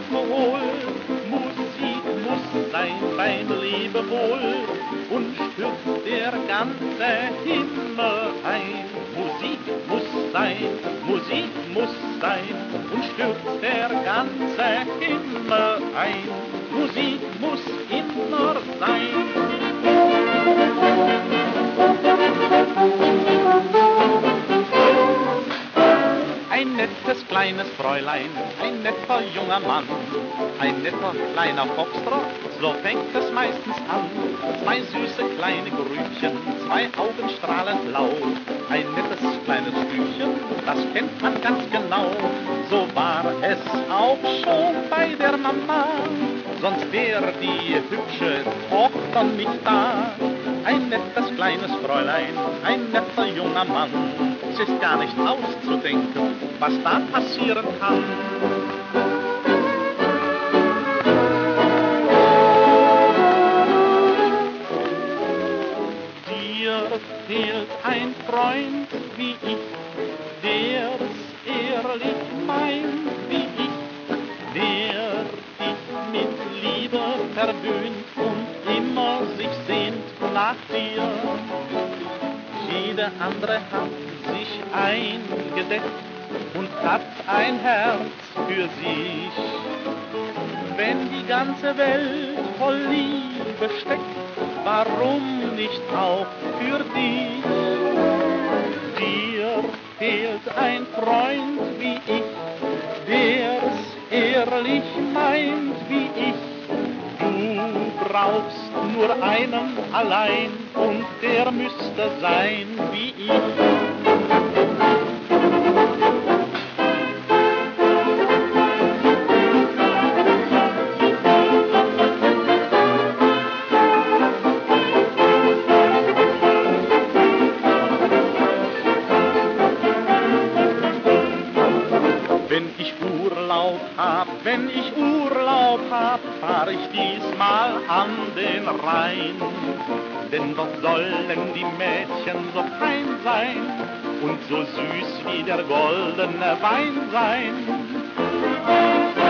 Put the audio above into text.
Rock'n'Roll. Musik muss sein beim Lebewohl und stürzt der ganze Himmel ein. Musik muss sein, Musik muss sein und stürzt der ganze Himmel ein. Musik muss immer sein. Ein nettes kleines Fräulein, ein netter junger Mann, ein netter kleiner Foxtrott, so fängt es meistens an. Zwei süße kleine Grübchen, zwei Augen strahlend blau, ein nettes kleines Stübchen, das kennt man ganz genau. So war es auch schon bei der Mama, sonst wäre die hübsche Tochter nicht da. Ein nettes kleines Fräulein, ein netter junger Mann, es ist gar nicht auszudenken, was da passieren kann. Dir fehlt ein Freund wie ich, der's ehrlich meint wie ich, der dich mit Liebe verwöhnt und immer sich sehnt nach dir. Jede andere hat sich eingedeckt und hat ein Herz für sich. Wenn die ganze Welt voll Liebe steckt, warum nicht auch für dich? Dir fehlt ein Freund wie ich, der's ehrlich meint wie ich. Du brauchst nur einen allein und der müsste sein wie ich. Wenn ich Urlaub hab, fahr ich diesmal an den Rhein. Denn dort sollen die Mädchen so fein sein und so süß wie der goldene Wein sein.